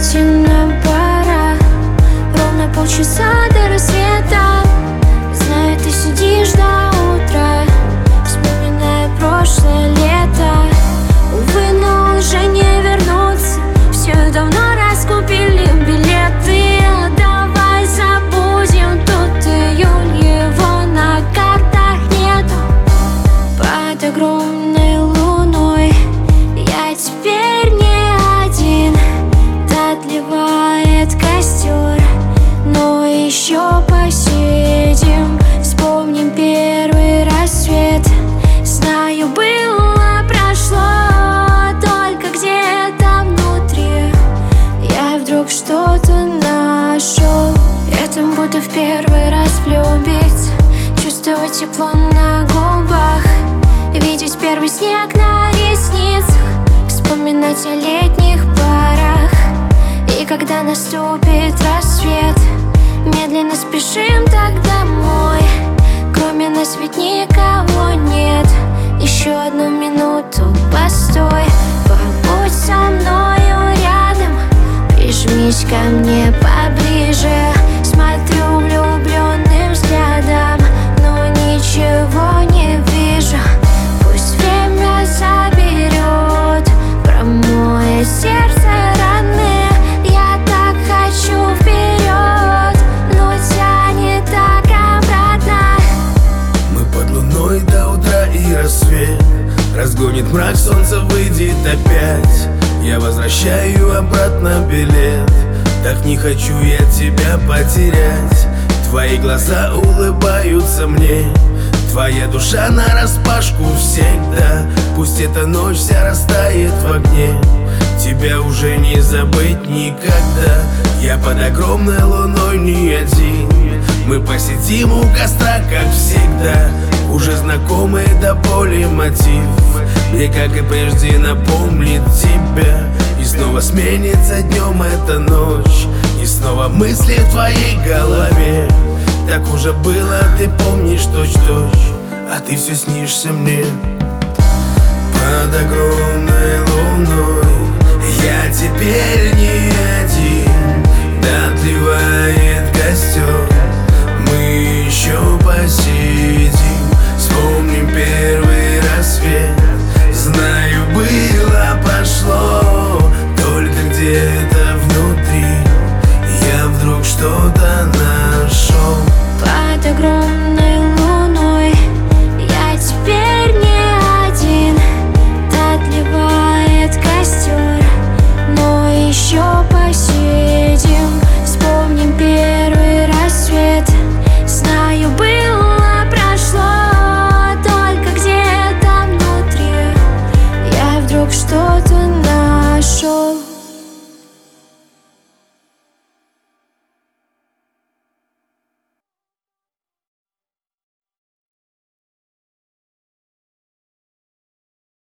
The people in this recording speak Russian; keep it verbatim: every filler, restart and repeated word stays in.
обязательно пора. Ровно полчаса до рассвета. Знаю, ты сидишь до утра, вспоминая прошлое лето. Увы, но уже не вернуться, все давно раскупили билеты. Давай забудем тот июль, его на картах нету. Под огромной луной я теперь не один. Отливает костер, но еще посидим. Вспомним первый рассвет. Знаю, было, прошло, только где-то внутри я вдруг что-то нашел. Это будто в первый раз влюбиться, чувствовать тепло на губах, видеть первый снег на ресницах, вспоминать о летних парах. И когда наступит рассвет, медленно спешим так домой. Кроме нас ведь никого нет. Еще одну минуту постой, побудь со мною рядом, прижмись ко мне поближе. Смотрю влюбленным взглядом, но ничего не вижу. Пусть время заберет, промоет сердце раны. Я так хочу вперед, но тянет так обратно. Мы под луной до утра и рассвет разгонит мрак, солнце выйдет опять. Я возвращаю обратно билет, так не хочу я тебя потерять. Твои глаза улыбаются мне, твоя душа нараспашку всегда. Пусть эта ночь вся растает в огне, тебя уже не забыть никогда. Я под огромной луной не один, мы посидим у костра, как всегда. Уже знакомый до боли мотив мне, как и прежде, напомнит тебя. И снова сменится днем эта ночь, и снова мысли в твоей голове. Так уже было, ты помнишь точь-точь, а ты все снишься мне. Под огромной луной я теперь не один.